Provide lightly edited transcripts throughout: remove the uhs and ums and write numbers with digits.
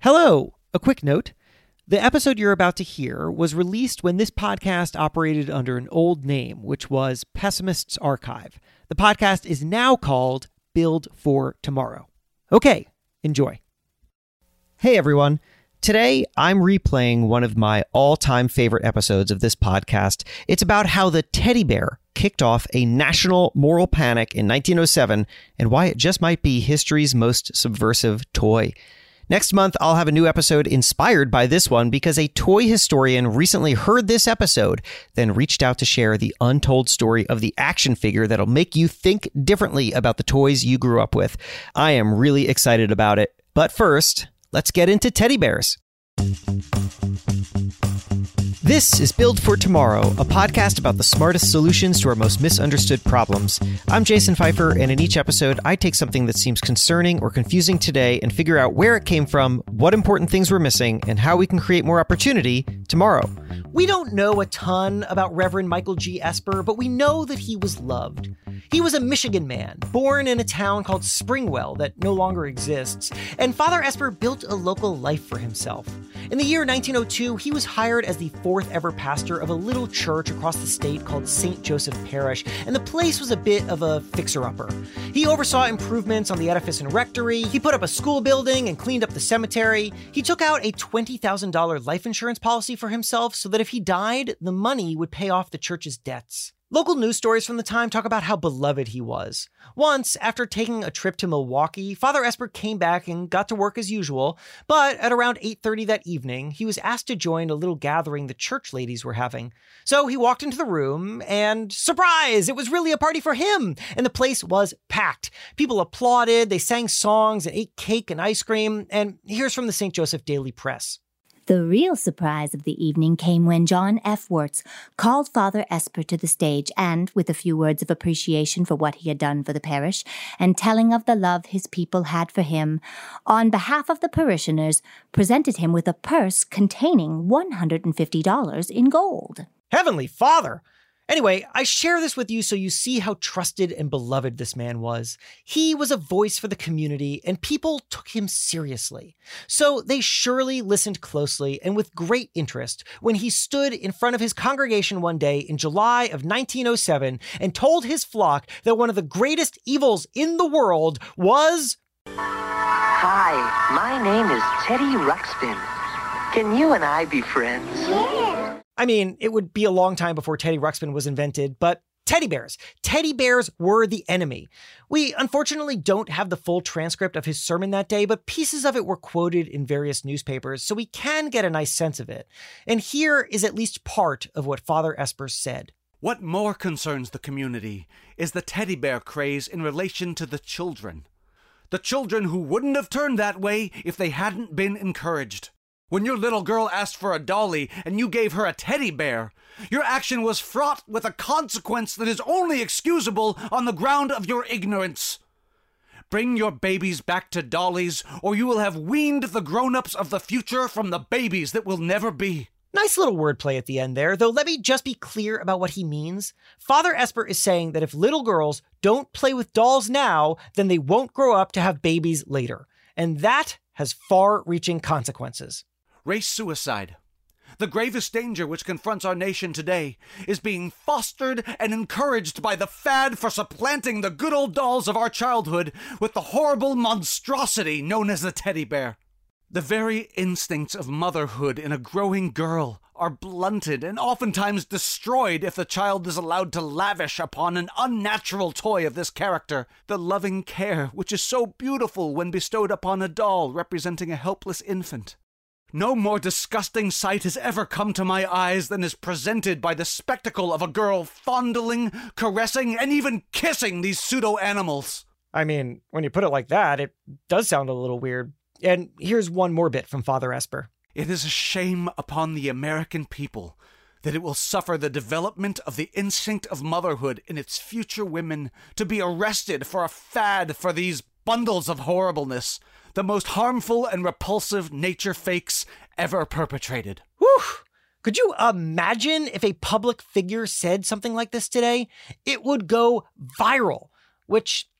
Hello! A quick note. The episode you're about to hear was released when this podcast operated under an old name, which was Pessimist's Archive. The podcast is now called Build for Tomorrow. Okay, enjoy. Hey everyone. Today, I'm replaying one of my all-time favorite episodes of this podcast. It's about how the teddy bear kicked off a national moral panic in 1907 and why it just might be history's most subversive toy. Next month, I'll have a new episode inspired by this one because a toy historian recently heard this episode, then reached out to share the untold story of the action figure that'll make you think differently about the toys you grew up with. I am really excited about it. But first, let's get into teddy bears. This is Build for Tomorrow, a podcast about the smartest solutions to our most misunderstood problems. I'm Jason Pfeiffer, and in each episode, I take something that seems concerning or confusing today and figure out where it came from, what important things we're missing, and how we can create more opportunity tomorrow. We don't know a ton about Reverend Michael G. Esper, but we know that he was loved. He was a Michigan man, born in a town called Springwell that no longer exists, and Father Esper built a local life for himself. In the year 1902, he was hired as the fourth ever pastor of a little church across the state called St. Joseph Parish, and the place was a bit of a fixer-upper. He oversaw improvements on the edifice and rectory, he put up a school building and cleaned up the cemetery. He took out a $20,000 life insurance policy for himself so that if he died, the money would pay off the church's debts. Local news stories from the time talk about how beloved he was. Once, after taking a trip to Milwaukee, Father Esper came back and got to work as usual, but at around 8:30 that evening, he was asked to join a little gathering the church ladies were having. So he walked into the room and, surprise, it was really a party for him, and the place was packed. People applauded, they sang songs and ate cake and ice cream, and here's from the St. Joseph Daily Press. The real surprise of the evening came when John F. Wirtz called Father Esper to the stage and, with a few words of appreciation for what he had done for the parish and telling of the love his people had for him, on behalf of the parishioners, presented him with a purse containing $150 in gold. Heavenly Father! Anyway, I share this with you so you see how trusted and beloved this man was. He was a voice for the community, and people took him seriously. So they surely listened closely and with great interest when he stood in front of his congregation one day in July of 1907 and told his flock that one of the greatest evils in the world was... Hi, my name is Teddy Ruxpin. Can you and I be friends? Yeah. I mean, it would be a long time before Teddy Ruxpin was invented, but teddy bears. Teddy bears were the enemy. We unfortunately don't have the full transcript of his sermon that day, but pieces of it were quoted in various newspapers, so we can get a nice sense of it. And here is at least part of what Father Esper said. What more concerns the community is the teddy bear craze in relation to the children. The children who wouldn't have turned that way if they hadn't been encouraged. When your little girl asked for a dolly and you gave her a teddy bear, your action was fraught with a consequence that is only excusable on the ground of your ignorance. Bring your babies back to dollies, or you will have weaned the grown-ups of the future from the babies that will never be. Nice little wordplay at the end there, though let me just be clear about what he means. Father Esper is saying that if little girls don't play with dolls now, then they won't grow up to have babies later. And that has far-reaching consequences. Race suicide. The gravest danger which confronts our nation today is being fostered and encouraged by the fad for supplanting the good old dolls of our childhood with the horrible monstrosity known as the teddy bear. The very instincts of motherhood in a growing girl are blunted and oftentimes destroyed if the child is allowed to lavish upon an unnatural toy of this character, the loving care which is so beautiful when bestowed upon a doll representing a helpless infant. No more disgusting sight has ever come to my eyes than is presented by the spectacle of a girl fondling, caressing, and even kissing these pseudo-animals. I mean, when you put it like that, it does sound a little weird. And here's one more bit from Father Esper. It is a shame upon the American people that it will suffer the development of the instinct of motherhood in its future women to be arrested for a fad for these bundles of horribleness, the most harmful and repulsive nature fakes ever perpetrated. Whew! Could you imagine if a public figure said something like this today? It would go viral, which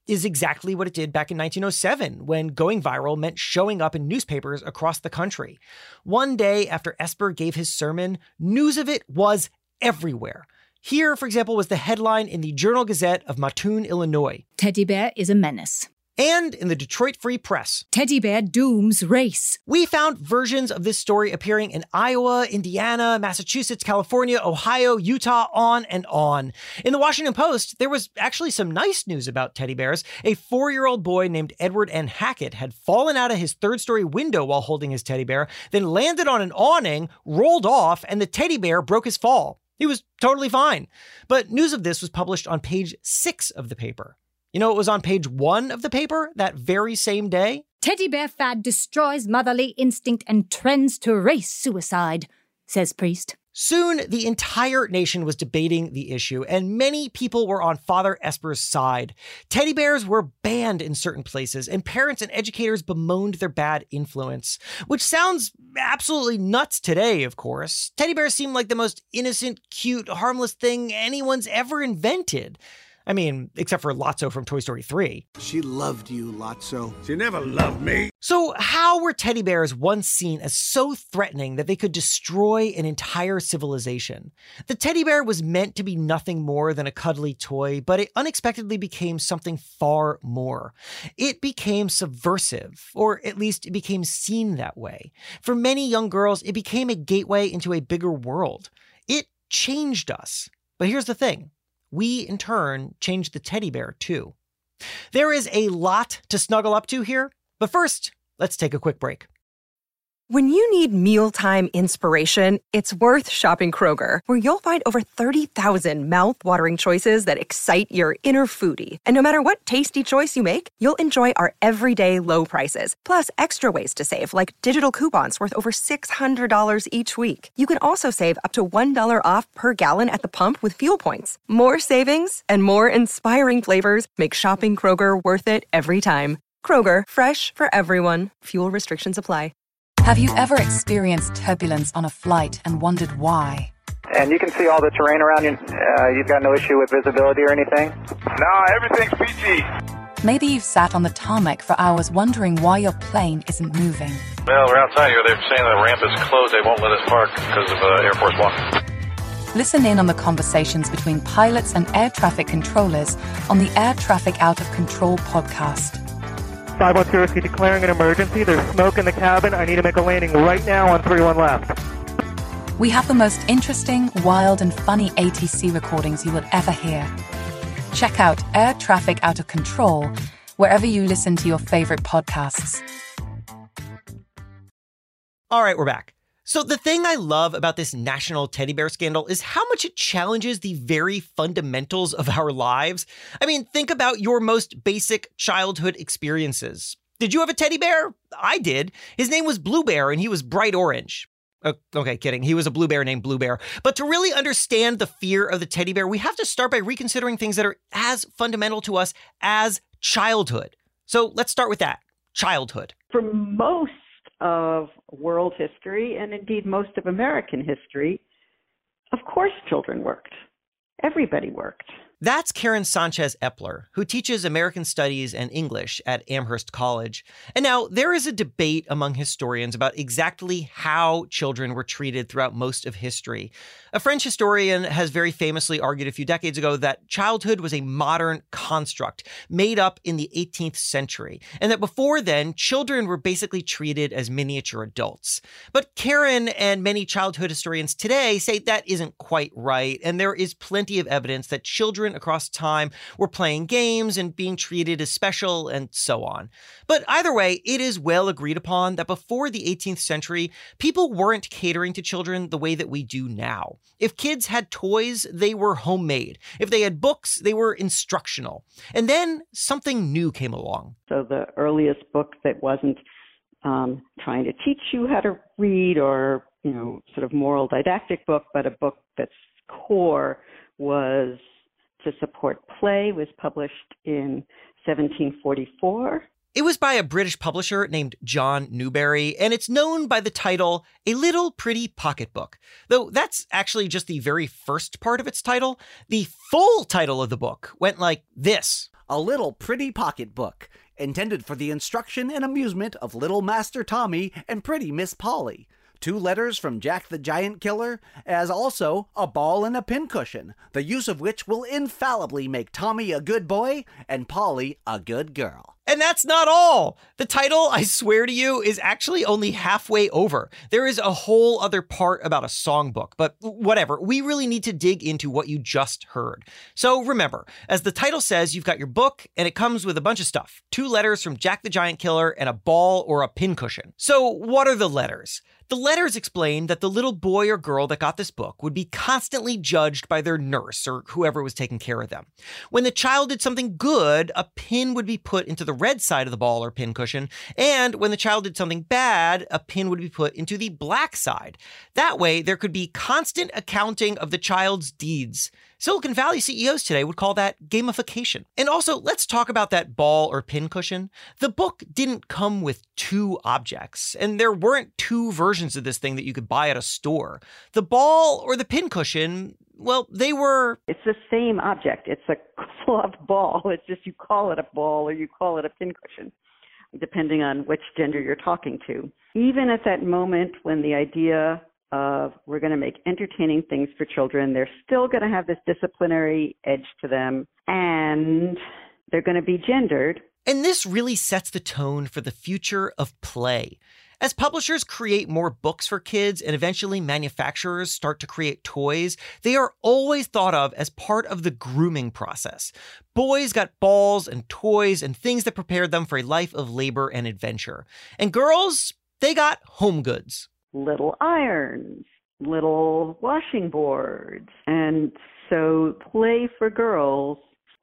is exactly what it did back in 1907, when going viral meant showing up in newspapers across the country. One day after Esper gave his sermon, news of it was everywhere. Here, for example, was the headline in the Journal-Gazette of Mattoon, Illinois. Teddy Bear is a menace. And in the Detroit Free Press. Teddy Bear dooms race. We found versions of this story appearing in Iowa, Indiana, Massachusetts, California, Ohio, Utah, on and on. In the Washington Post, there was actually some nice news about teddy bears. A 4-year-old boy named Edward N. Hackett had fallen out of his 3rd-story window while holding his teddy bear, then landed on an awning, rolled off, and the teddy bear broke his fall. He was totally fine. But news of this was published on page 6 of the paper. You know, it was on page 1 of the paper that very same day. Teddy bear fad destroys motherly instinct and trends to race suicide, says Priest. Soon, the entire nation was debating the issue, and many people were on Father Esper's side. Teddy bears were banned in certain places, and parents and educators bemoaned their bad influence. Which sounds absolutely nuts today, of course. Teddy bears seem like the most innocent, cute, harmless thing anyone's ever invented. I mean, except for Lotso from Toy Story 3. She loved you, Lotso. She never loved me. So how were teddy bears once seen as so threatening that they could destroy an entire civilization? The teddy bear was meant to be nothing more than a cuddly toy, but it unexpectedly became something far more. It became subversive, or at least it became seen that way. For many young girls, it became a gateway into a bigger world. It changed us. But here's the thing. We, in turn, changed the teddy bear, too. There is a lot to snuggle up to here, but first, let's take a quick break. When you need mealtime inspiration, it's worth shopping Kroger, where you'll find over 30,000 mouth-watering choices that excite your inner foodie. And no matter what tasty choice you make, you'll enjoy our everyday low prices, plus extra ways to save, like digital coupons worth over $600 each week. You can also save up to $1 off per gallon at the pump with fuel points. More savings and more inspiring flavors make shopping Kroger worth it every time. Kroger, fresh for everyone. Fuel restrictions apply. Have you ever experienced turbulence on a flight and wondered why? And you can see all the terrain around you. You've got no issue with visibility or anything? No, everything's PG. Maybe you've sat on the tarmac for hours wondering why your plane isn't moving. Well, we're outside here. They're saying the ramp is closed. They won't let us park because of Air Force One. Listen in on the conversations between pilots and air traffic controllers on the Air Traffic Out of Control podcast. 510 Whiskey declaring an emergency. There's smoke in the cabin. I need to make a landing right now on 31 left. We have the most interesting, wild, and funny ATC recordings you will ever hear. Check out Air Traffic Out of Control wherever you listen to your favorite podcasts. All right, we're back. So the thing I love about this national teddy bear scandal is how much it challenges the very fundamentals of our lives. I mean, think about your most basic childhood experiences. Did you have a teddy bear? I did. His name was Blue Bear, and he was bright orange. Okay, kidding. He was a blue bear named Blue Bear. But to really understand the fear of the teddy bear, we have to start by reconsidering things that are as fundamental to us as childhood. So let's start with that. Childhood. For most of world history, and indeed most of American history, of course children worked. Everybody worked. That's Karen Sanchez Epler, who teaches American Studies and English at Amherst College. And now, there is a debate among historians about exactly how children were treated throughout most of history. A French historian has very famously argued a few decades ago that childhood was a modern construct made up in the 18th century, and that before then, children were basically treated as miniature adults. But Karen and many childhood historians today say that isn't quite right, and there is plenty of evidence that children across time were playing games and being treated as special and so on. But either way, it is well agreed upon that before the 18th century, people weren't catering to children the way that we do now. If kids had toys, they were homemade. If they had books, they were instructional. And then something new came along. So the earliest book that wasn't trying to teach you how to read or, sort of moral didactic book, but a book that's core was to support play, was published in 1744. It was by a British publisher named John Newbery, and it's known by the title A Little Pretty Pocketbook. Though that's actually just the very first part of its title. The full title of the book went like this. a little pretty pocketbook, intended for the instruction and amusement of little Master Tommy and pretty Miss Polly. 2 letters from Jack the Giant Killer, as also a ball and a pincushion, the use of which will infallibly make Tommy a good boy and Polly a good girl. And that's not all. The title, I swear to you, is actually only halfway over. There is a whole other part about a songbook, but whatever. We really need to dig into what you just heard. So remember, as the title says, you've got your book, and it comes with a bunch of stuff. 2 letters from Jack the Giant Killer and a ball or a pincushion. So what are the letters? The letters explain that the little boy or girl that got this book would be constantly judged by their nurse or whoever was taking care of them. When the child did something good, a pin would be put into the red side of the ball or pincushion, and when the child did something bad, a pin would be put into the black side. That way, there could be constant accounting of the child's deeds. Silicon Valley CEOs today would call that gamification. And also, let's talk about that ball or pincushion. The book didn't come with 2 objects, and there weren't 2 versions of this thing that you could buy at a store. The ball or the pincushion, well, they were... It's the same object. It's a cloth ball. It's just you call it a ball or you call it a pincushion, depending on which gender you're talking to. Even at that moment when the idea of we're going to make entertaining things for children, they're still going to have this disciplinary edge to them, and they're going to be gendered. And this really sets the tone for the future of play. As publishers create more books for kids and eventually manufacturers start to create toys, they are always thought of as part of the grooming process. Boys got balls and toys and things that prepared them for a life of labor and adventure. And girls, they got home goods. Little irons, little washing boards. And so play for girls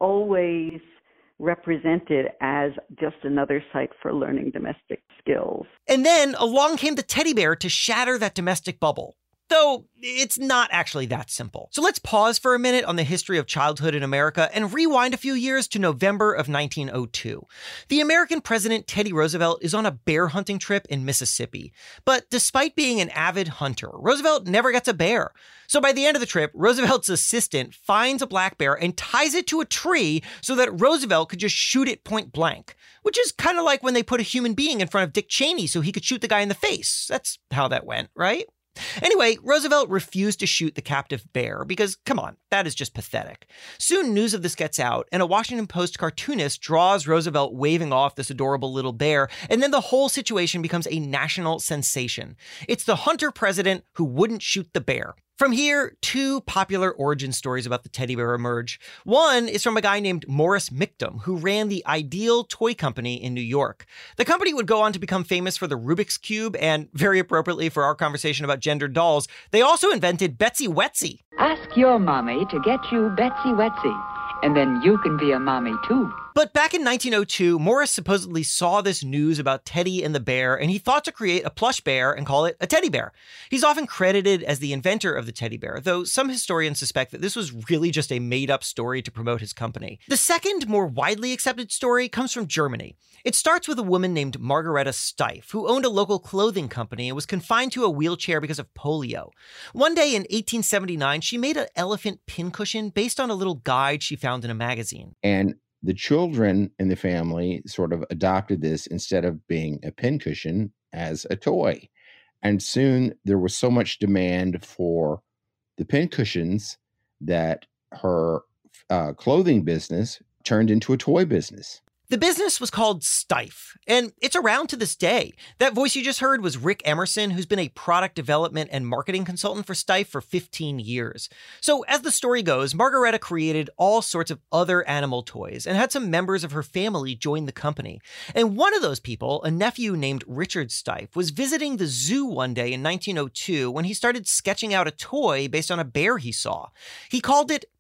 always represented as just another site for learning domestic skills. And then along came the teddy bear to shatter that domestic bubble. Though it's not actually that simple. So let's pause for a minute on the history of childhood in America and rewind a few years to November of 1902. The American president Teddy Roosevelt is on a bear hunting trip in Mississippi. But despite being an avid hunter, Roosevelt never gets a bear. So by the end of the trip, Roosevelt's assistant finds a black bear and ties it to a tree so that Roosevelt could just shoot it point blank. Which is kind of like when they put a human being in front of Dick Cheney so he could shoot the guy in the face. That's how that went, right? Anyway, Roosevelt refused to shoot the captive bear because, come on, that is just pathetic. Soon news of this gets out, and a Washington Post cartoonist draws Roosevelt waving off this adorable little bear, and then the whole situation becomes a national sensation. It's the hunter president who wouldn't shoot the bear. From here, 2 popular origin stories about the teddy bear emerge. One is from a guy named Morris Mictum, who ran the Ideal Toy Company in New York. The company would go on to become famous for the Rubik's Cube, and very appropriately for our conversation about gendered dolls, they also invented Betsy Wetsy. Ask your mommy to get you Betsy Wetsy, and then you can be a mommy too. But back in 1902, Morris supposedly saw this news about Teddy and the bear, and he thought to create a plush bear and call it a teddy bear. He's often credited as the inventor of the teddy bear, though some historians suspect that this was really just a made-up story to promote his company. The second, more widely accepted story comes from Germany. It starts with a woman named Margareta Steiff, who owned a local clothing company and was confined to a wheelchair because of polio. One day in 1879, she made an elephant pincushion based on a little guide she found in a magazine. And the children in the family sort of adopted this instead of being a pincushion as a toy. And soon there was so much demand for the pincushions that her clothing business turned into a toy business. The business was called Steiff, and it's around to this day. That voice you just heard was Rick Emerson, who's been a product development and marketing consultant for Steiff for 15 years. So as the story goes, Margareta created all sorts of other animal toys and had some members of her family join the company. And one of those people, a nephew named Richard Steiff, was visiting the zoo one day in 1902 when he started sketching out a toy based on a bear he saw. He called it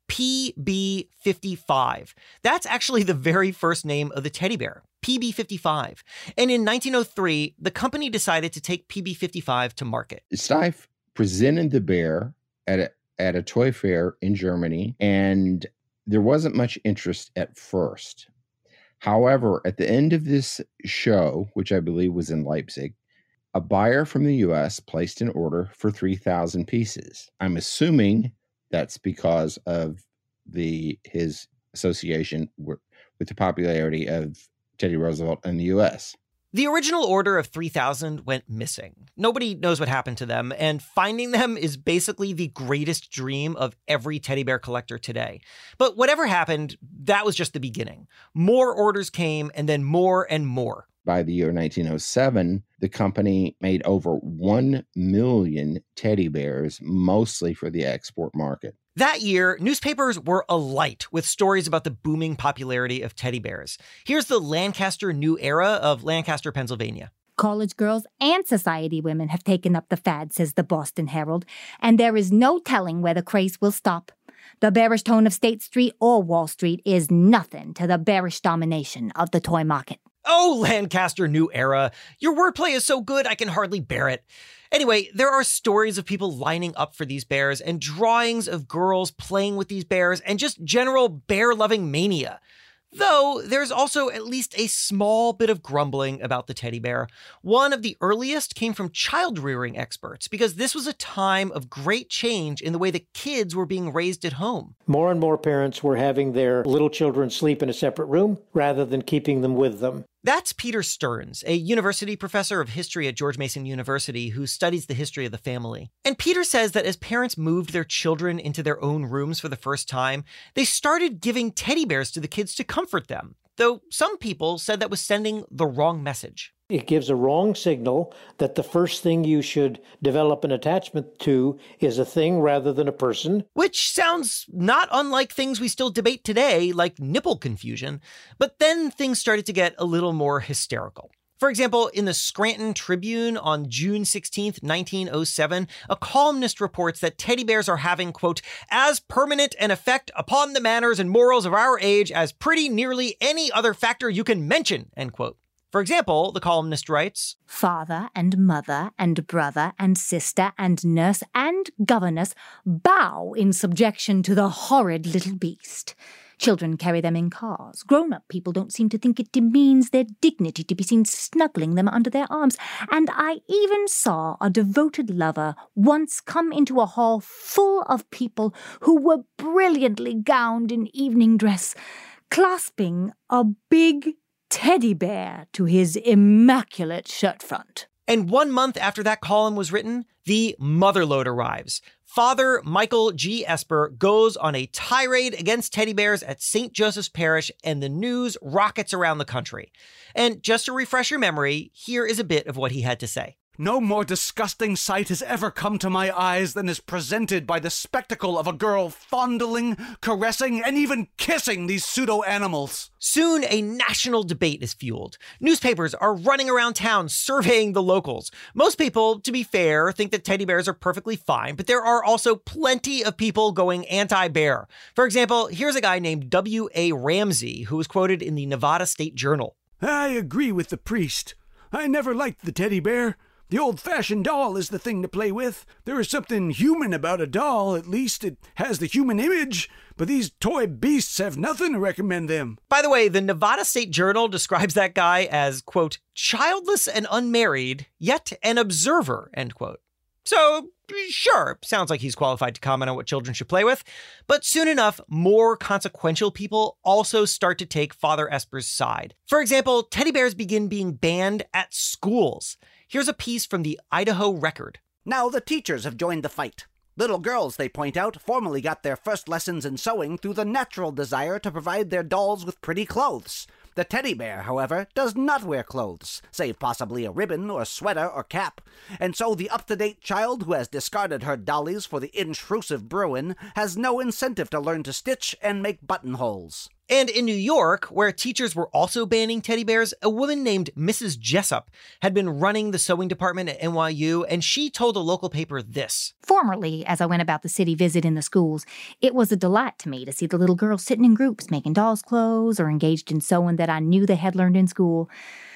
PB55. That's actually the very first name of the teddy bear, PB55. And in 1903, the company decided to take PB55 to market. Steiff presented the bear at a toy fair in Germany, and there wasn't much interest at first. However, at the end of this show, which I believe was in Leipzig, a buyer from the U.S. placed an order for 3,000 pieces. I'm assuming that's because of his association with the popularity of Teddy Roosevelt in the U.S. The original order of 3,000 went missing. Nobody knows what happened to them, and finding them is basically the greatest dream of every teddy bear collector today. But whatever happened, that was just the beginning. More orders came, and then more and more. By the year 1907, the company made over 1 million teddy bears, mostly for the export market. That year, newspapers were alight with stories about the booming popularity of teddy bears. Here's the Lancaster New Era of Lancaster, Pennsylvania. College girls and society women have taken up the fad, says the Boston Herald, and there is no telling where the craze will stop. The bearish tone of State Street or Wall Street is nothing to the bearish domination of the toy market. Oh, Lancaster New Era. Your wordplay is so good I can hardly bear it. Anyway, there are stories of people lining up for these bears and drawings of girls playing with these bears and just general bear-loving mania. Though there's also at least a small bit of grumbling about the teddy bear. One of the earliest came from child-rearing experts, because this was a time of great change in the way that kids were being raised at home. More and more parents were having their little children sleep in a separate room rather than keeping them with them. That's Peter Stearns, a university professor of history at George Mason University who studies the history of the family. And Peter says that as parents moved their children into their own rooms for the first time, they started giving teddy bears to the kids to comfort them, though some people said that was sending the wrong message. It gives a wrong signal that the first thing you should develop an attachment to is a thing rather than a person. Which sounds not unlike things we still debate today, like nipple confusion. But then things started to get a little more hysterical. For example, in the Scranton Tribune on June 16th, 1907, a columnist reports that teddy bears are having, quote, as permanent an effect upon the manners and morals of our age as pretty nearly any other factor you can mention, end quote. For example, the columnist writes, Father and mother and brother and sister and nurse and governess bow in subjection to the horrid little beast. Children carry them in cars. Grown-up people don't seem to think it demeans their dignity to be seen snuggling them under their arms. And I even saw a devoted lover once come into a hall full of people who were brilliantly gowned in evening dress, clasping a big teddy bear to his immaculate shirt front. And 1 month after that column was written, the motherlode arrives. Father Michael G. Esper goes on a tirade against teddy bears at St. Joseph's Parish, and the news rockets around the country. And just to refresh your memory, here is a bit of what he had to say. No more disgusting sight has ever come to my eyes than is presented by the spectacle of a girl fondling, caressing, and even kissing these pseudo-animals. Soon, a national debate is fueled. Newspapers are running around town surveying the locals. Most people, to be fair, think that teddy bears are perfectly fine, but there are also plenty of people going anti-bear. For example, here's a guy named W.A. Ramsey, who was quoted in the Nevada State Journal. I agree with the priest. I never liked the teddy bear. The old-fashioned doll is the thing to play with. There is something human about a doll. At least it has the human image. But these toy beasts have nothing to recommend them. By the way, the Nevada State Journal describes that guy as, quote, childless and unmarried, yet an observer, end quote. So, sure, sounds like he's qualified to comment on what children should play with. But soon enough, more consequential people also start to take Father Esper's side. For example, teddy bears begin being banned at schools. Here's a piece from the Idaho Record. Now the teachers have joined the fight. Little girls, they point out, formerly got their first lessons in sewing through the natural desire to provide their dolls with pretty clothes. The teddy bear, however, does not wear clothes, save possibly a ribbon or sweater or cap. And so the up-to-date child who has discarded her dollies for the intrusive Bruin has no incentive to learn to stitch and make buttonholes. And in New York, where teachers were also banning teddy bears, a woman named Mrs. Jessup had been running the sewing department at NYU, and she told a local paper this. Formerly, as I went about the city visiting the schools, it was a delight to me to see the little girls sitting in groups making dolls' clothes or engaged in sewing that I knew they had learned in school.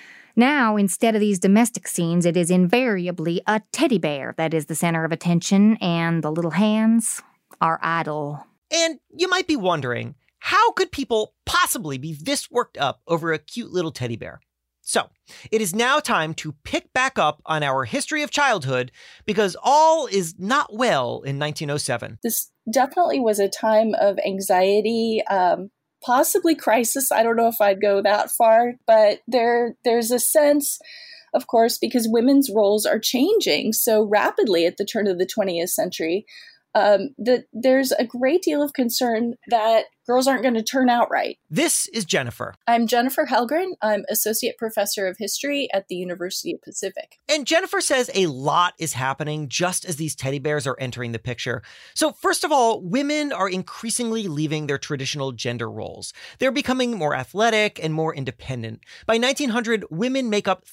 Now, instead of these domestic scenes, it is invariably a teddy bear that is the center of attention, and the little hands are idle. And you might be wondering, how could people possibly be this worked up over a cute little teddy bear? So, it is now time to pick back up on our history of childhood, because all is not well in 1907. This definitely was a time of anxiety possibly crisis. I don't know if I'd go that far, but there's a sense, of course, because women's roles are changing so rapidly at the turn of the 20th century, that there's a great deal of concern that girls aren't going to turn out right. This is Jennifer. I'm Jennifer Helgren. I'm Associate Professor of History at the University of Pacific. And Jennifer says a lot is happening just as these teddy bears are entering the picture. So first of all, women are increasingly leaving their traditional gender roles. They're becoming more athletic and more independent. By 1900, women make up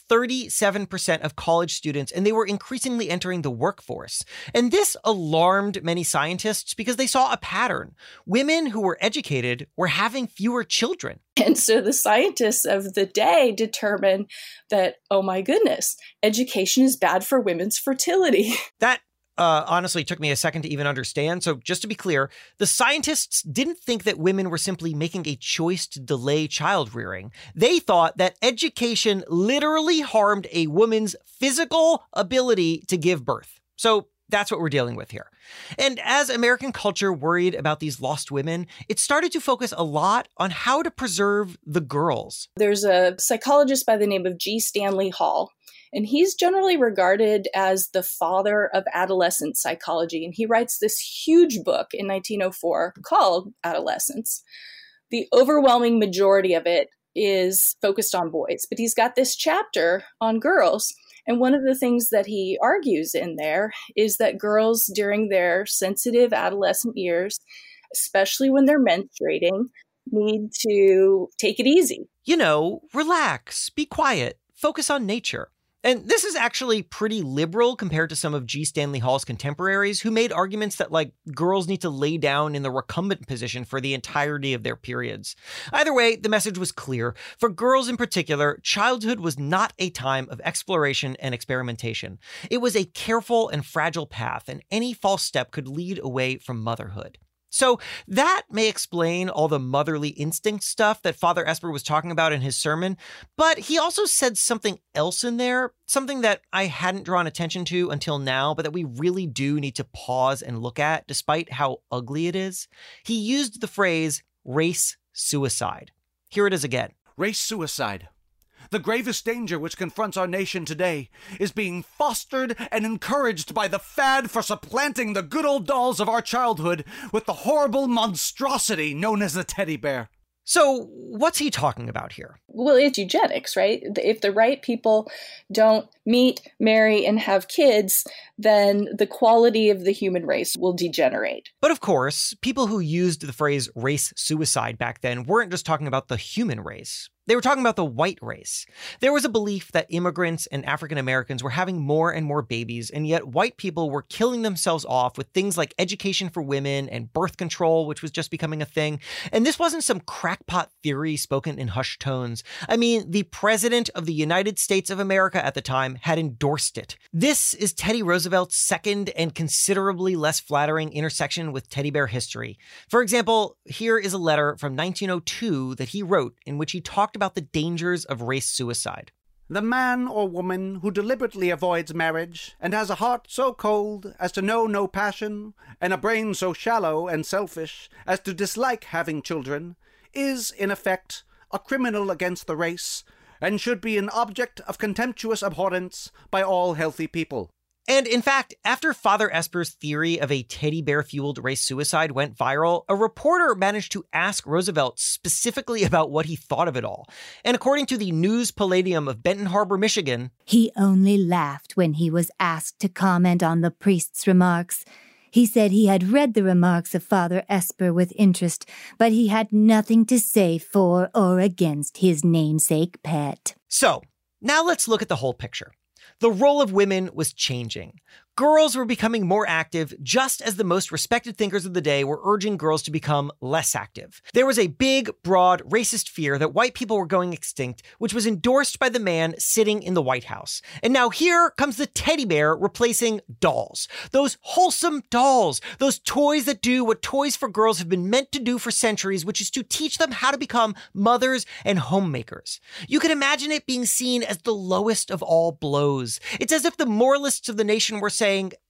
37% of college students, and they were increasingly entering the workforce. And this alarmed many scientists because they saw a pattern. Women who were educated were having fewer children. And so the scientists of the day determined that, oh my goodness, education is bad for women's fertility. That honestly took me a second to even understand. So just to be clear, the scientists didn't think that women were simply making a choice to delay child rearing. They thought that education literally harmed a woman's physical ability to give birth. So that's what we're dealing with here. And as American culture worried about these lost women, it started to focus a lot on how to preserve the girls. There's a psychologist by the name of G. Stanley Hall, and he's generally regarded as the father of adolescent psychology. And he writes this huge book in 1904 called Adolescence. The overwhelming majority of it is focused on boys, but he's got this chapter on girls. And one of the things that he argues in there is that girls during their sensitive adolescent years, especially when they're menstruating, need to take it easy. You know, relax, be quiet, focus on nature. And this is actually pretty liberal compared to some of G. Stanley Hall's contemporaries who made arguments that, like, girls need to lay down in the recumbent position for the entirety of their periods. Either way, the message was clear. For girls in particular, childhood was not a time of exploration and experimentation. It was a careful and fragile path, and any false step could lead away from motherhood. So that may explain all the motherly instinct stuff that Father Esper was talking about in his sermon, but he also said something else in there, something that I hadn't drawn attention to until now, but that we really do need to pause and look at, despite how ugly it is. He used the phrase race suicide. Here it is again. Race suicide. The gravest danger which confronts our nation today is being fostered and encouraged by the fad for supplanting the good old dolls of our childhood with the horrible monstrosity known as the teddy bear. So what's he talking about here? Well, it's eugenics, right? If the right people don't meet, marry, and have kids, then the quality of the human race will degenerate. But of course, people who used the phrase race suicide back then weren't just talking about the human race. They were talking about the white race. There was a belief that immigrants and African Americans were having more and more babies, and yet white people were killing themselves off with things like education for women and birth control, which was just becoming a thing. And this wasn't some crackpot theory spoken in hushed tones. I mean, the president of the United States of America at the time had endorsed it. This is Teddy Roosevelt's second and considerably less flattering intersection with teddy bear history. For example, here is a letter from 1902 that he wrote in which he talked about the dangers of race suicide. The man or woman who deliberately avoids marriage and has a heart so cold as to know no passion and a brain so shallow and selfish as to dislike having children is, in effect, a criminal against the race and should be an object of contemptuous abhorrence by all healthy people. And in fact, after Father Esper's theory of a teddy bear-fueled race suicide went viral, a reporter managed to ask Roosevelt specifically about what he thought of it all. And according to the News Palladium of Benton Harbor, Michigan, he only laughed when he was asked to comment on the priest's remarks. He said he had read the remarks of Father Esper with interest, but he had nothing to say for or against his namesake pet. So, now let's look at the whole picture. The role of women was changing. Girls were becoming more active, just as the most respected thinkers of the day were urging girls to become less active. There was a big, broad, racist fear that white people were going extinct, which was endorsed by the man sitting in the White House. And now here comes the teddy bear replacing dolls. Those wholesome dolls, those toys that do what toys for girls have been meant to do for centuries, which is to teach them how to become mothers and homemakers. You can imagine it being seen as the lowest of all blows. It's as if the moralists of the nation were saying,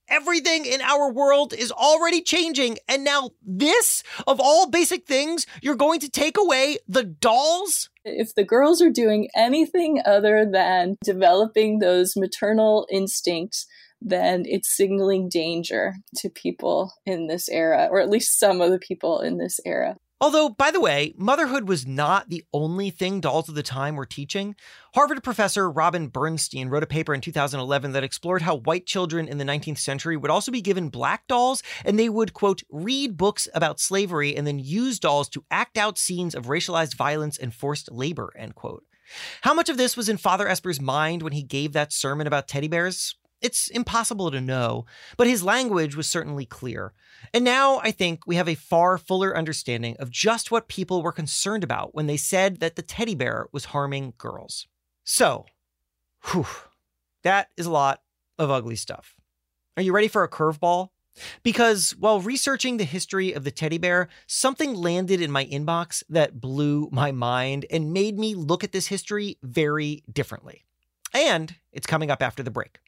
Everything in our world is already changing. And now this, of all basic things, you're going to take away the dolls? If the girls are doing anything other than developing those maternal instincts, then it's signaling danger to people in this era, or at least some of the people in this era. Although, by the way, motherhood was not the only thing dolls of the time were teaching. Harvard professor Robin Bernstein wrote a paper in 2011 that explored how white children in the 19th century would also be given black dolls, and they would, quote, read books about slavery and then use dolls to act out scenes of racialized violence and forced labor, end quote. How much of this was in Father Esper's mind when he gave that sermon about teddy bears? It's impossible to know, but his language was certainly clear. And now I think we have a far fuller understanding of just what people were concerned about when they said that the teddy bear was harming girls. So, that is a lot of ugly stuff. Are you ready for a curveball? Because while researching the history of the teddy bear, something landed in my inbox that blew my mind and made me look at this history very differently. And it's coming up after the break.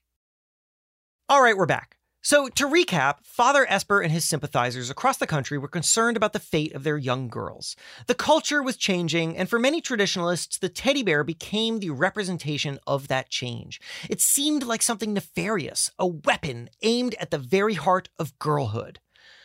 All right, we're back. So to recap, Father Esper and his sympathizers across the country were concerned about the fate of their young girls. The culture was changing, and for many traditionalists, the teddy bear became the representation of that change. It seemed like something nefarious, a weapon aimed at the very heart of girlhood.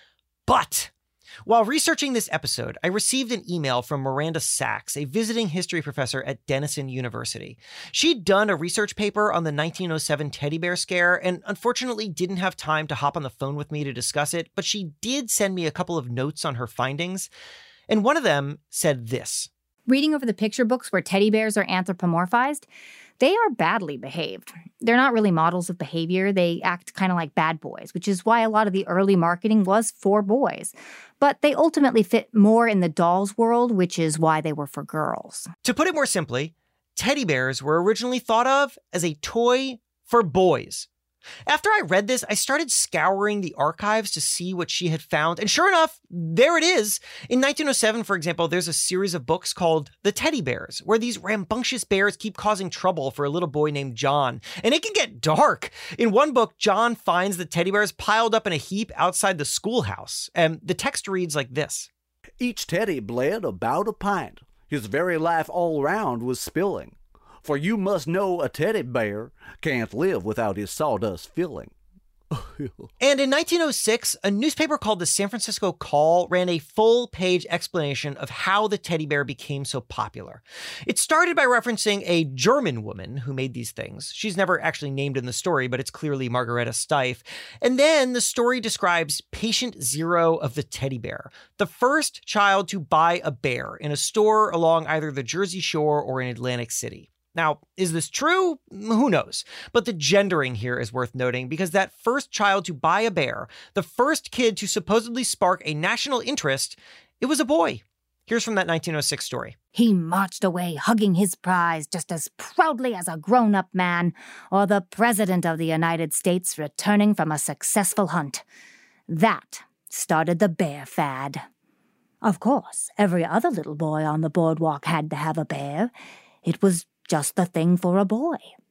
But while researching this episode, I received an email from Miranda Sachs, a visiting history professor at Denison University. She'd done a research paper on the 1907 teddy bear scare and unfortunately didn't have time to hop on the phone with me to discuss it, but she did send me a couple of notes on her findings. And one of them said this. Reading over the picture books where teddy bears are anthropomorphized, they are badly behaved. They're not really models of behavior. They act kind of like bad boys, which is why a lot of the early marketing was for boys. But they ultimately fit more in the dolls world, which is why they were for girls. To put it more simply, teddy bears were originally thought of as a toy for boys. After I read this, I started scouring the archives to see what she had found, and sure enough, there it is. In 1907, for example, there's a series of books called The Teddy Bears, where these rambunctious bears keep causing trouble for a little boy named John. And it can get dark. In one book, John finds the teddy bears piled up in a heap outside the schoolhouse, and the text reads like this. Each teddy bled about a pint. His very life all round was spilling. For you must know a teddy bear can't live without his sawdust filling. And in 1906, a newspaper called the San Francisco Call ran a full-page explanation of how the teddy bear became so popular. It started by referencing a German woman who made these things. She's never actually named in the story, but it's clearly Margareta Steiff. And then the story describes patient zero of the teddy bear, the first child to buy a bear in a store along either the Jersey Shore or in Atlantic City. Now, is this true? Who knows? But the gendering here is worth noting because that first child to buy a bear, the first kid to supposedly spark a national interest, it was a boy. Here's from that 1906 story. He marched away hugging his prize just as proudly as a grown-up man or the President of the United States returning from a successful hunt. That started the bear fad. Of course, every other little boy on the boardwalk had to have a bear. It was just the thing for a boy.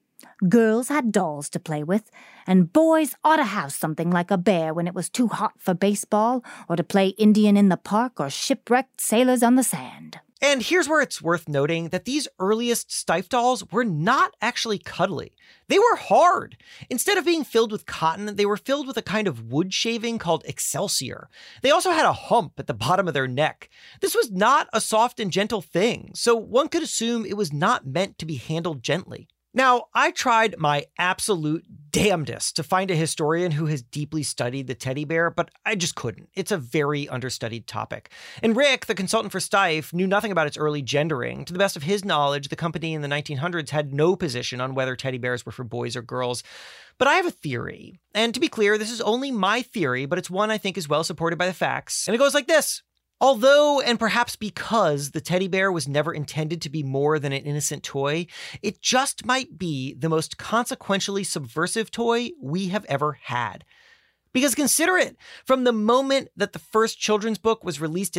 Girls had dolls to play with, and boys ought to have something like a bear when it was too hot for baseball, or to play Indian in the park, or shipwrecked sailors on the sand. And here's where it's worth noting that these earliest Steiff dolls were not actually cuddly. They were hard. Instead of being filled with cotton, they were filled with a kind of wood shaving called Excelsior. They also had a hump at the bottom of their neck. This was not a soft and gentle thing, so one could assume it was not meant to be handled gently. Now, I tried my absolute damnedest to find a historian who has deeply studied the teddy bear, but I just couldn't. It's a very understudied topic. And Rick, the consultant for Steiff, knew nothing about its early gendering. To the best of his knowledge, the company in the 1900s had no position on whether teddy bears were for boys or girls. But I have a theory. And to be clear, this is only my theory, but it's one I think is well supported by the facts. And it goes like this. Although, and perhaps because, the teddy bear was never intended to be more than an innocent toy, it just might be the most consequentially subversive toy we have ever had. Because consider it, from the moment that the first children's book was released in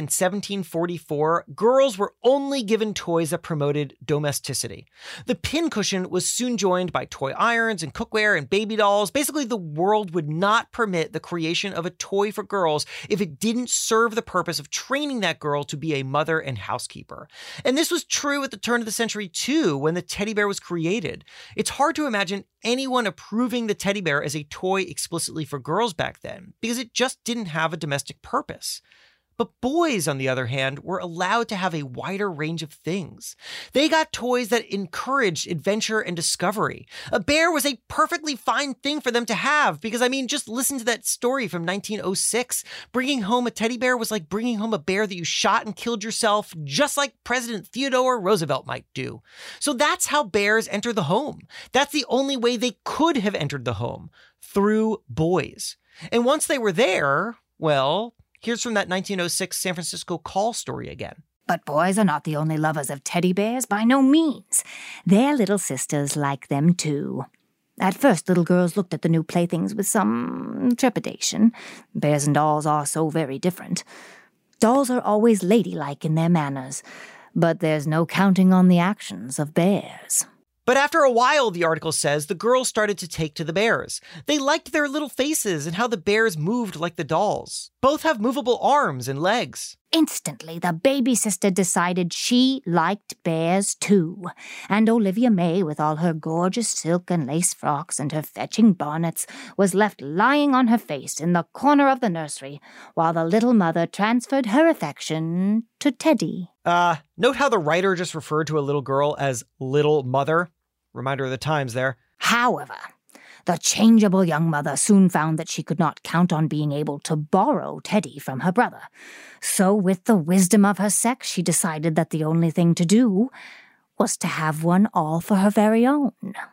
1744, girls were only given toys that promoted domesticity. The pincushion was soon joined by toy irons and cookware and baby dolls. Basically, the world would not permit the creation of a toy for girls if it didn't serve the purpose of training that girl to be a mother and housekeeper. And this was true at the turn of the century too, when the teddy bear was created. It's hard to imagine anyone approving the teddy bear as a toy explicitly for girls back then, because it just didn't have a domestic purpose. But boys, on the other hand, were allowed to have a wider range of things. They got toys that encouraged adventure and discovery. A bear was a perfectly fine thing for them to have, because, just listen to that story from 1906. Bringing home a teddy bear was like bringing home a bear that you shot and killed yourself, just like President Theodore Roosevelt might do. So that's how bears enter the home. That's the only way they could have entered the home, through boys. And once they were there, well, here's from that 1906 San Francisco Call story again. But boys are not the only lovers of teddy bears, by no means. Their little sisters like them too. At first, little girls looked at the new playthings with some trepidation. Bears and dolls are so very different. Dolls are always ladylike in their manners, but there's no counting on the actions of bears. But after a while, the article says, the girls started to take to the bears. They liked their little faces and how the bears moved like the dolls. Both have movable arms and legs. Instantly, the baby sister decided she liked bears too. And Olivia May, with all her gorgeous silk and lace frocks and her fetching bonnets, was left lying on her face in the corner of the nursery, while the little mother transferred her affection to Teddy. Note how the writer just referred to a little girl as Little Mother. Reminder of the times there. However, the changeable young mother soon found that she could not count on being able to borrow Teddy from her brother. So with the wisdom of her sex, she decided that the only thing to do was to have one all for her very own.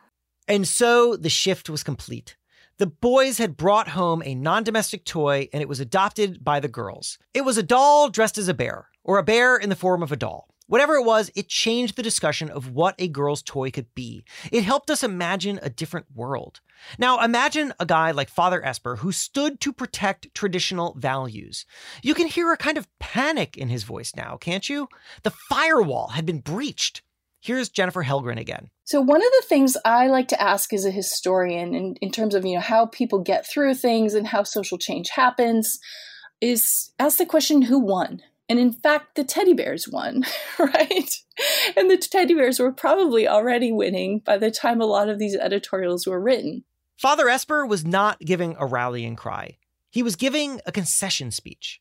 And so the shift was complete. The boys had brought home a non-domestic toy, and it was adopted by the girls. It was a doll dressed as a bear, or a bear in the form of a doll. Whatever it was, it changed the discussion of what a girl's toy could be. It helped us imagine a different world. Now, imagine a guy like Father Esper who stood to protect traditional values. You can hear a kind of panic in his voice now, can't you? The firewall had been breached. Here's Jennifer Helgren again. So one of the things I like to ask as a historian in terms of, how people get through things and how social change happens is ask the question, who won? And in fact, the teddy bears won, right? And the teddy bears were probably already winning by the time a lot of these editorials were written. Father Esper was not giving a rallying cry. He was giving a concession speech.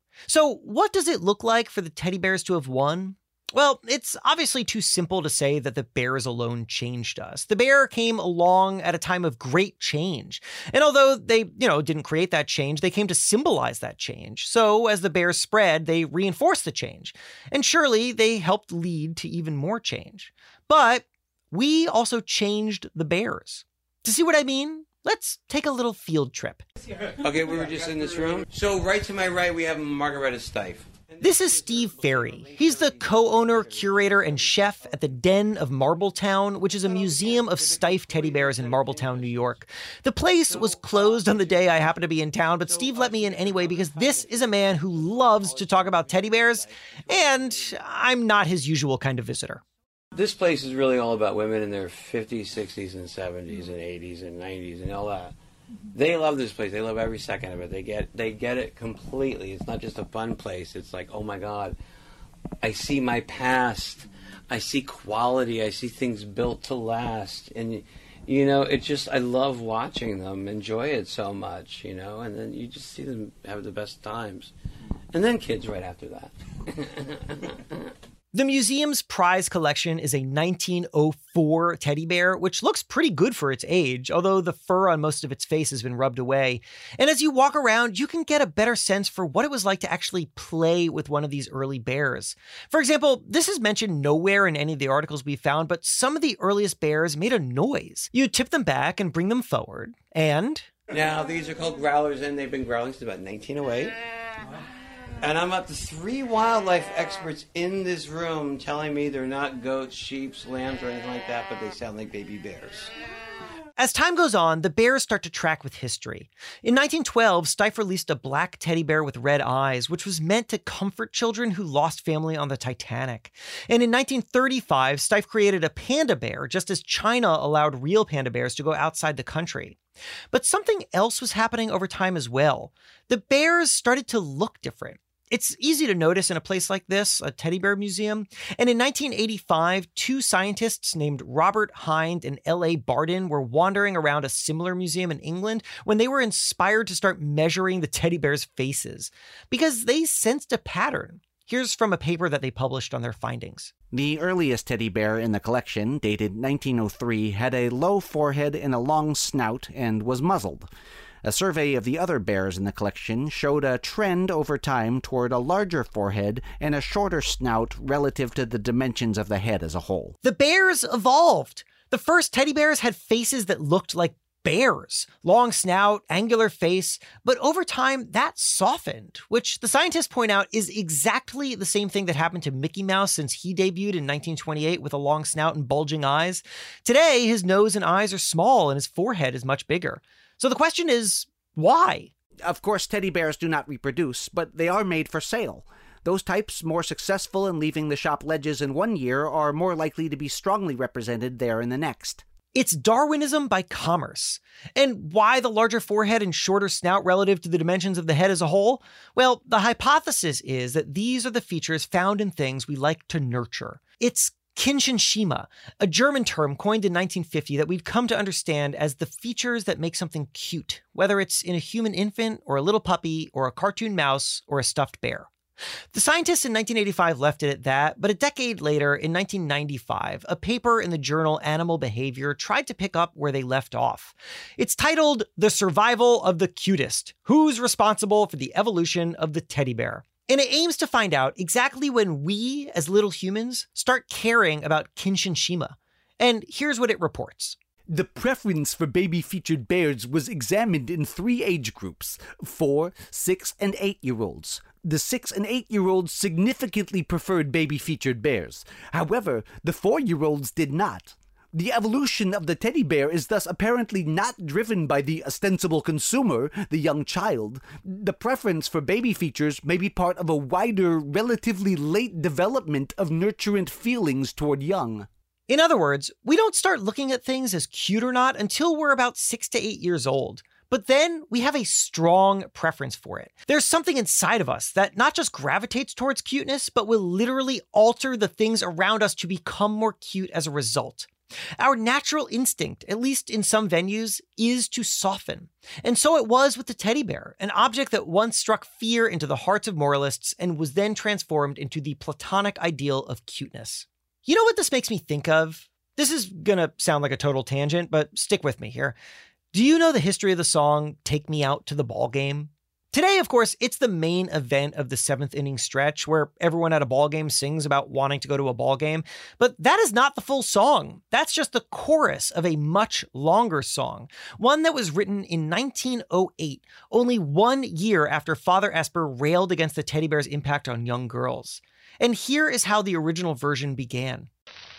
So what does it look like for the teddy bears to have won? Well, it's obviously too simple to say that the bears alone changed us. The bear came along at a time of great change. And although they, didn't create that change, they came to symbolize that change. So as the bears spread, they reinforced the change. And surely they helped lead to even more change. But we also changed the bears. To see what I mean, let's take a little field trip. Okay, we were just in this room. So right to my right, we have Margaretta Steiff. This is Steve Ferry. He's the co-owner, curator, and chef at the Den of Marbletown, which is a museum of Steiff teddy bears in Marbletown, New York. The place was closed on the day I happened to be in town, but Steve let me in anyway because this is a man who loves to talk about teddy bears, and I'm not his usual kind of visitor. This place is really all about women in their 50s, 60s, and 70s, and 80s, and 90s, and all that. They love this place. They love every second of it. They get it completely. It's not just a fun place. It's like, oh my God, I see my past. I see quality. I see things built to last. And, it's just, I love watching them enjoy it so much, and then you just see them have the best times. And then kids right after that. The museum's prize collection is a 1904 teddy bear, which looks pretty good for its age, although the fur on most of its face has been rubbed away. And as you walk around, you can get a better sense for what it was like to actually play with one of these early bears. For example, this is mentioned nowhere in any of the articles we found, but some of the earliest bears made a noise. You tip them back and bring them forward, and... Now, these are called growlers, and they've been growling since about 1908. And I'm up to 3 wildlife experts in this room telling me they're not goats, sheep, lambs, or anything like that, but they sound like baby bears. As time goes on, the bears start to track with history. In 1912, Steiff released a black teddy bear with red eyes, which was meant to comfort children who lost family on the Titanic. And in 1935, Steiff created a panda bear, just as China allowed real panda bears to go outside the country. But something else was happening over time as well. The bears started to look different. It's easy to notice in a place like this, a teddy bear museum. And in 1985, two scientists named Robert Hind and L.A. Barden were wandering around a similar museum in England when they were inspired to start measuring the teddy bears' faces because they sensed a pattern. Here's from a paper that they published on their findings. The earliest teddy bear in the collection, dated 1903, had a low forehead and a long snout and was muzzled. A survey of the other bears in the collection showed a trend over time toward a larger forehead and a shorter snout relative to the dimensions of the head as a whole. The bears evolved. The first teddy bears had faces that looked like bears, long snout, angular face, but over time that softened, which the scientists point out is exactly the same thing that happened to Mickey Mouse since he debuted in 1928 with a long snout and bulging eyes. Today, his nose and eyes are small and his forehead is much bigger. So the question is, why? Of course, teddy bears do not reproduce, but they are made for sale. Those types more successful in leaving the shop ledges in one year are more likely to be strongly represented there in the next. It's Darwinism by commerce. And why the larger forehead and shorter snout relative to the dimensions of the head as a whole? Well, the hypothesis is that these are the features found in things we like to nurture. It's Kinshashima, a German term coined in 1950 that we've come to understand as the features that make something cute, whether it's in a human infant or a little puppy or a cartoon mouse or a stuffed bear. The scientists in 1985 left it at that, but a decade later, in 1995, a paper in the journal Animal Behavior tried to pick up where they left off. It's titled The Survival of the Cutest: Who's Responsible for the Evolution of the Teddy Bear? And it aims to find out exactly when we, as little humans, start caring about Kinshashima. And here's what it reports. The preference for baby-featured bears was examined in 3 age groups: 4, 6, and 8-year-olds. The 6 and 8-year-olds significantly preferred baby-featured bears. However, the 4-year-olds did not. The evolution of the teddy bear is thus apparently not driven by the ostensible consumer, the young child. The preference for baby features may be part of a wider, relatively late development of nurturant feelings toward young. In other words, we don't start looking at things as cute or not until we're about 6 to 8 years old. But then we have a strong preference for it. There's something inside of us that not just gravitates towards cuteness, but will literally alter the things around us to become more cute as a result. Our natural instinct, at least in some venues, is to soften. And so it was with the teddy bear, an object that once struck fear into the hearts of moralists and was then transformed into the platonic ideal of cuteness. You know what this makes me think of? This is gonna sound like a total tangent, but stick with me here. Do you know the history of the song Take Me Out to the Ball Game? Today, of course, it's the main event of the 7th inning stretch where everyone at a ball game sings about wanting to go to a ball game. But that is not the full song. That's just the chorus of a much longer song, one that was written in 1908, only 1 year after Father Esper railed against the teddy bear's impact on young girls. And here is how the original version began.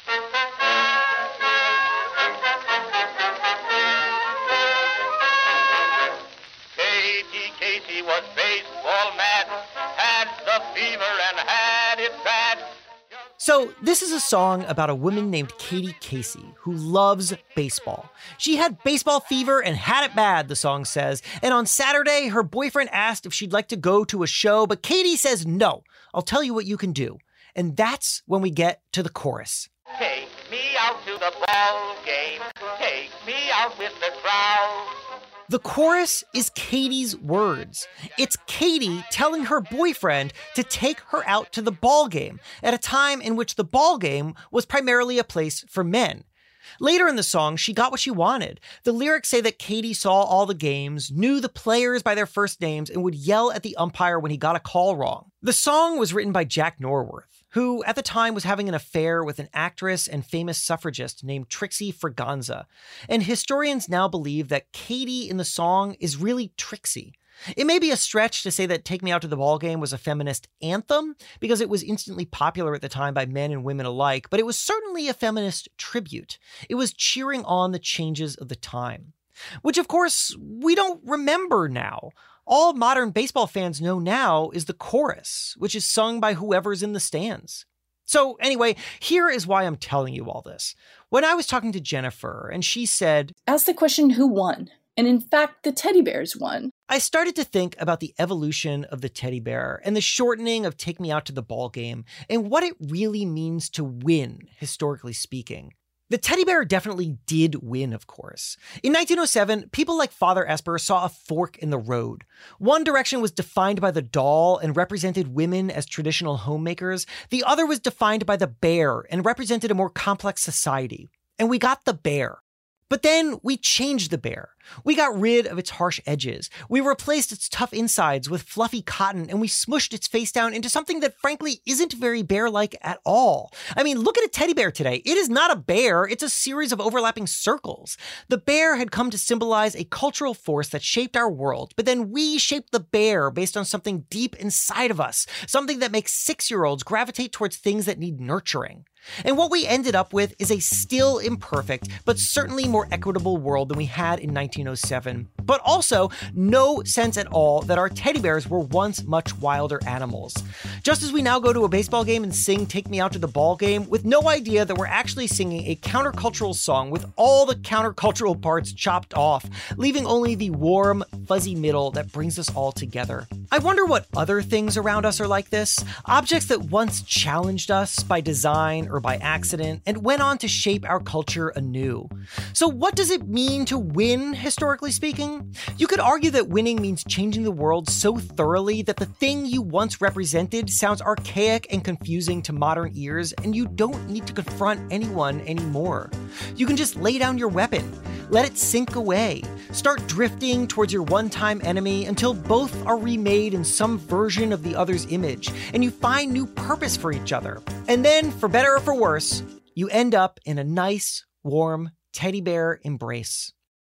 Katie was baseball mad, had the fever and had it bad. So this is a song about a woman named Katie Casey who loves baseball. She had baseball fever and had it bad, the song says. And on Saturday, her boyfriend asked if she'd like to go to a show, but Katie says, no, I'll tell you what you can do. And that's when we get to the chorus. Take me out to the ball game. Take me out with the crowd. The chorus is Katie's words. It's Katie telling her boyfriend to take her out to the ball game at a time in which the ball game was primarily a place for men. Later in the song, she got what she wanted. The lyrics say that Katie saw all the games, knew the players by their first names, and would yell at the umpire when he got a call wrong. The song was written by Jack Norworth, who at the time was having an affair with an actress and famous suffragist named Trixie Fraganza. And historians now believe that Katie in the song is really Trixie. It may be a stretch to say that Take Me Out to the Ball Game was a feminist anthem, because it was instantly popular at the time by men and women alike, but it was certainly a feminist tribute. It was cheering on the changes of the time. Which, of course, we don't remember now. All modern baseball fans know now is the chorus, which is sung by whoever's in the stands. So anyway, here is why I'm telling you all this. When I was talking to Jennifer, and she said, "Ask the question, who won?" And in fact, the teddy bears won. I started to think about the evolution of the teddy bear and the shortening of Take Me Out to the Ball Game and what it really means to win, historically speaking. The teddy bear definitely did win, of course. In 1907, people like Father Esper saw a fork in the road. One direction was defined by the doll and represented women as traditional homemakers. The other was defined by the bear and represented a more complex society. And we got the bear. But then we changed the bear. We got rid of its harsh edges. We replaced its tough insides with fluffy cotton, and we smushed its face down into something that frankly isn't very bear-like at all. I mean, look at a teddy bear today. It is not a bear, it's a series of overlapping circles. The bear had come to symbolize a cultural force that shaped our world, but then we shaped the bear based on something deep inside of us, something that makes 6-year-olds gravitate towards things that need nurturing. And what we ended up with is a still imperfect, but certainly more equitable world than we had in 1907, but also no sense at all that our teddy bears were once much wilder animals. Just as we now go to a baseball game and sing Take Me Out to the Ball Game with no idea that we're actually singing a countercultural song with all the countercultural parts chopped off, leaving only the warm, fuzzy middle that brings us all together. I wonder what other things around us are like this, objects that once challenged us by design or by accident and went on to shape our culture anew. So what does it mean to win, historically speaking? You could argue that winning means changing the world so thoroughly that the thing you once represented sounds archaic and confusing to modern ears, and you don't need to confront anyone anymore. You can just lay down your weapon, let it sink away, start drifting towards your one-time enemy until both are remade in some version of the other's image, and you find new purpose for each other. And then, for better or for worse, you end up in a nice, warm teddy bear embrace.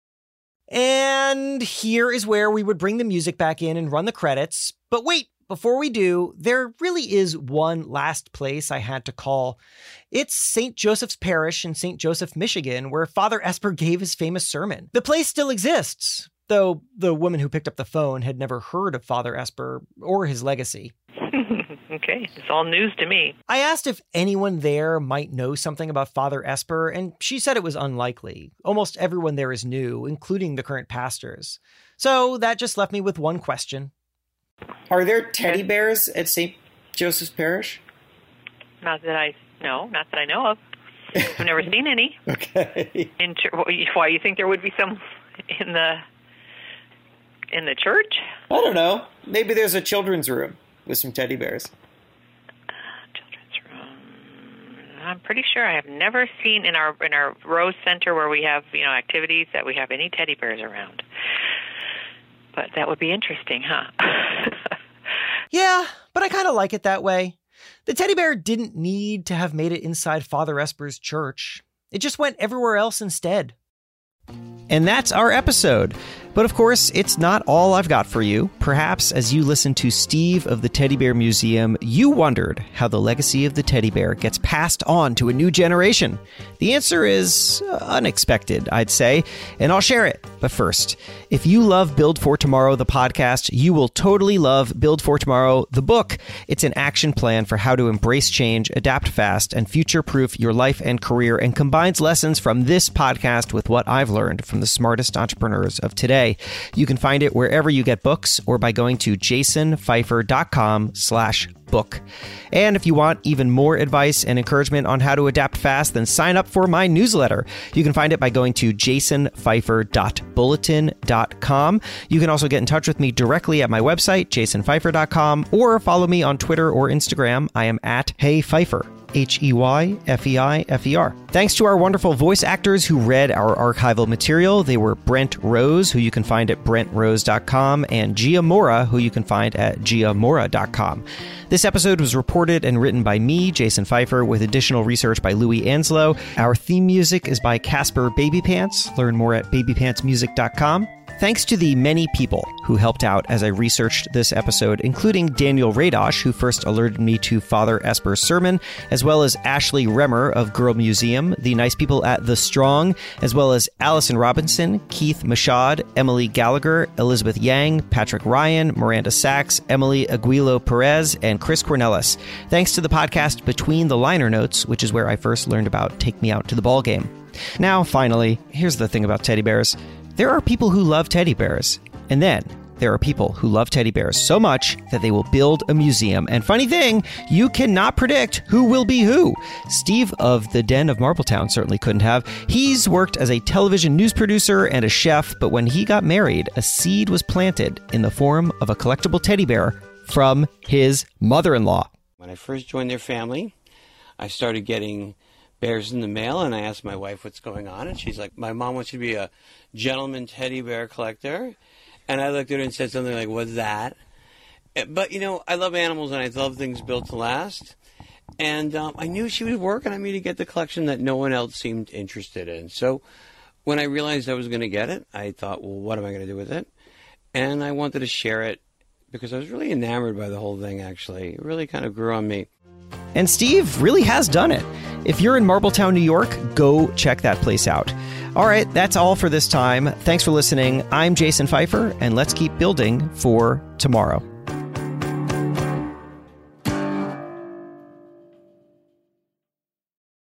And here is where we would bring the music back in and run the credits. But wait, before we do, there really is one last place I had to call. It's St. Joseph's Parish in St. Joseph, Michigan, where Father Esper gave his famous sermon. The place still exists, though the woman who picked up the phone had never heard of Father Esper or his legacy. Okay, it's all news to me. I asked if anyone there might know something about Father Esper, and she said it was unlikely. Almost everyone there is new, including the current pastors. So that just left me with one question. Are there teddy bears at St. Joseph's Parish? Not that I know of. I've never seen any. Okay. Why, you think there would be some in the church? I don't know. Maybe there's a children's room with some teddy bears. Children's room. I'm pretty sure I have never seen in our Rose Center where we have activities that we have any teddy bears around. But that would be interesting, huh? Yeah, but I kind of like it that way. The teddy bear didn't need to have made it inside Father Esper's church. It just went everywhere else instead. And that's our episode. But of course, it's not all I've got for you. Perhaps as you listened to Steve of the Teddy Bear Museum, you wondered how the legacy of the teddy bear gets passed on to a new generation. The answer is unexpected, I'd say, and I'll share it. But first, if you love Build for Tomorrow, the podcast, you will totally love Build for Tomorrow, the book. It's an action plan for how to embrace change, adapt fast, and future-proof your life and career, and combines lessons from this podcast with what I've learned from the smartest entrepreneurs of today. You can find it wherever you get books or by going to jasonfeifer.com/book. And if you want even more advice and encouragement on how to adapt fast, then sign up for my newsletter. You can find it by going to jasonfeifer.bulletin.com. You can also get in touch with me directly at my website, jasonfeifer.com, or follow me on Twitter or Instagram. I am at HeyFeifer. HeyFeifer. Thanks to our wonderful voice actors who read our archival material. They were Brent Rose, who you can find at brentrose.com, and Gia Mora, who you can find at giamora.com. This episode was reported and written by me, Jason Feifer, with additional research by Louis Anslow. Our theme music is by Casper Babypants. Learn more at babypantsmusic.com. Thanks to the many people who helped out as I researched this episode, including Daniel Radosh, who first alerted me to Father Esper's sermon, as well as Ashley Remmer of Girl Museum, the nice people at The Strong, as well as Allison Robinson, Keith Mashad, Emily Gallagher, Elizabeth Yang, Patrick Ryan, Miranda Sachs, Emily Aguilo Perez, and Chris Cornelis. Thanks to the podcast Between the Liner Notes, which is where I first learned about Take Me Out to the Ball Game. Now, finally, here's the thing about teddy bears. There are people who love teddy bears, and then there are people who love teddy bears so much that they will build a museum. And funny thing, you cannot predict who will be who. Steve of the Den of Marbletown certainly couldn't have. He's worked as a television news producer and a chef, but when he got married, a seed was planted in the form of a collectible teddy bear from his mother-in-law. When I first joined their family, I started getting bears in the mail, and I asked my wife what's going on, and she's like, my mom wants you to be a gentleman teddy bear collector. And I looked at her and said something like, what's that? But, you know, I love animals and I love things built to last. And I knew she was working on me to get the collection that no one else seemed interested in. So when I realized I was going to get it, I thought, well, what am I going to do with it? And I wanted to share it because I was really enamored by the whole thing, actually. It really kind of grew on me. And Steve really has done it. If you're in Marbletown, New York, go check that place out. All right, that's all for this time. Thanks for listening. I'm Jason Pfeiffer, and let's keep building for tomorrow.